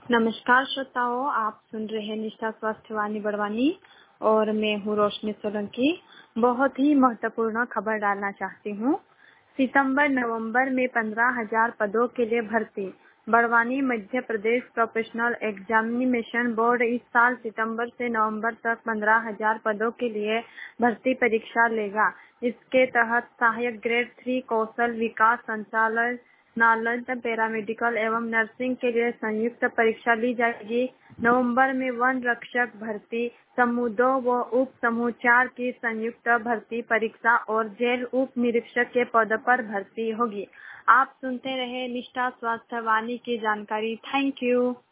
नमस्कार श्रोताओं, आप सुन रहे हैं निष्ठा स्वास्थ्य वाणी बड़वानी और मैं हूँ रोशनी सोलंकी। बहुत ही महत्वपूर्ण खबर डालना चाहती हूँ। सितंबर-नवंबर में 15,000 पदों के लिए भर्ती। Barwani Madhya Pradesh professional examination board इस साल सितंबर से नवंबर तक 15,000 पदों के लिए भर्ती परीक्षा लेगा। इसके तहत सहायक ग्रेड 3 कौशल विकास संचालक पैरामेडिकल एवं नर्सिंग के लिए संयुक्त परीक्षा ली जाएगी। नवंबर में वन रक्षक भर्ती समूह 2 व उप समूह 4 की संयुक्त भर्ती परीक्षा और जेल उप निरीक्षक के पद पर भर्ती होगी। आप सुनते रहे निष्ठा स्वास्थ्य वाणी की जानकारी। Thank you.